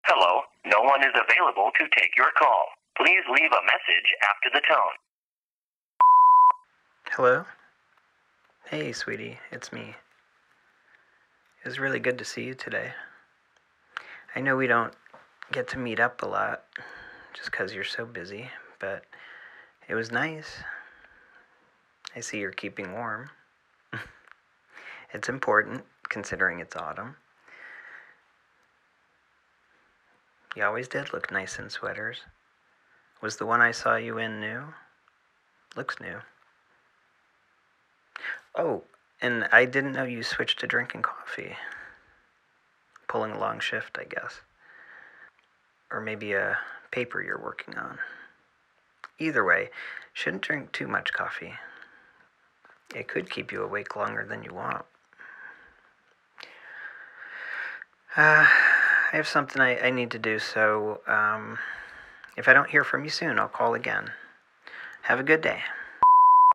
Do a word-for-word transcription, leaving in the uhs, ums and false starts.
Hello, no one is available to take your call. Please leave a message after the tone. Hello? Hey, sweetie, it's me. It was really good to see you today. I know we don't get to meet up a lot, just 'cause you're so busy, but it was nice. I see you're keeping warm. It's important, considering it's autumn. You always did look nice in sweaters. Was the one I saw you in new? Looks new. Oh, and I didn't know you switched to drinking coffee. Pulling a long shift, I guess. Or maybe a paper you're working on. Either way, shouldn't drink too much coffee. It could keep you awake longer than you want. Uh, I have something I, I need to do, so um, if I don't hear from you soon, I'll call again. Have a good day.